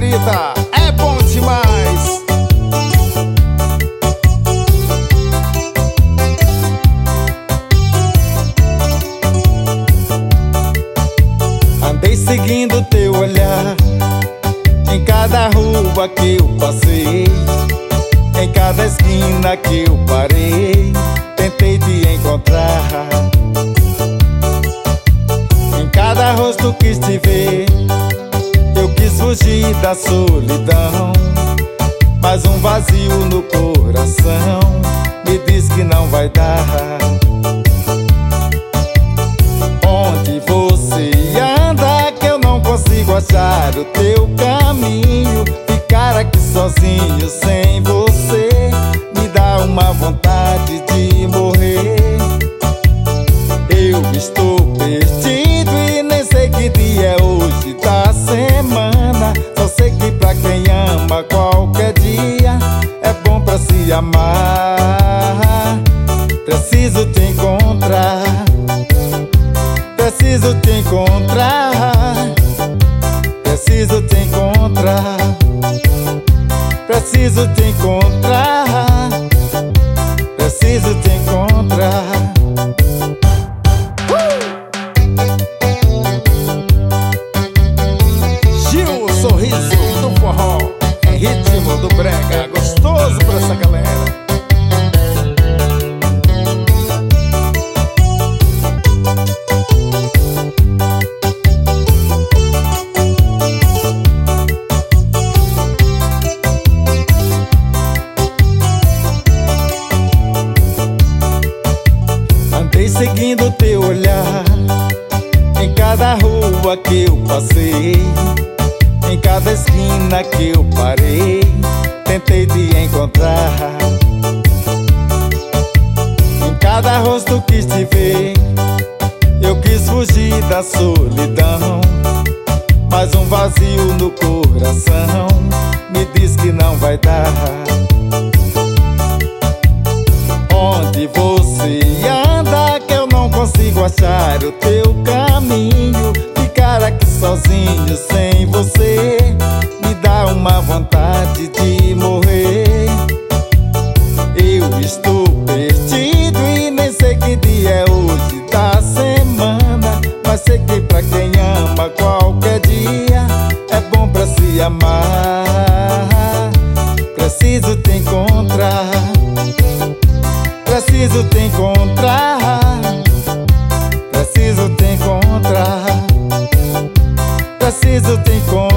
favorita, é bom demais. Andei seguindo teu olhar em cada rua que eu passei, em cada esquina que eu parei, tentei te encontrar. Em cada rosto quis te ver, eu quis fugir da solidão, mas um vazio no coração me diz que não vai dar. Onde você anda que eu não consigo achar o teu caminho? Ficar aqui sozinho sem você me dá uma vontade de morrer. Eu estou perdido e nem sei que dia é hoje da semana. Só sei que pra quem ama qualquer dia é bom pra se amar. Preciso te encontrar, preciso te encontrar, preciso te encontrar, preciso te encontrar, preciso te encontrar. Gil, o sorriso do forró, em ritmo do brega, gostoso pra essa galera. Andei seguindo teu olhar em cada rua que eu passei, em cada esquina que eu parei, tentei te encontrar. Em cada rosto quis te ver, eu quis fugir da solidão, mas um vazio no coração me diz que não vai dar. Onde você anda que eu não consigo achar o teu caminho? Ficar aqui sozinho sem você me dá uma vontade de morrer. Eu estou perdido e nem sei que dia é hoje da semana, mas sei que pra quem ama qualquer dia é bom pra se amar. Preciso te encontrar, preciso te encontrar, preciso te encontrar, preciso te encontrar.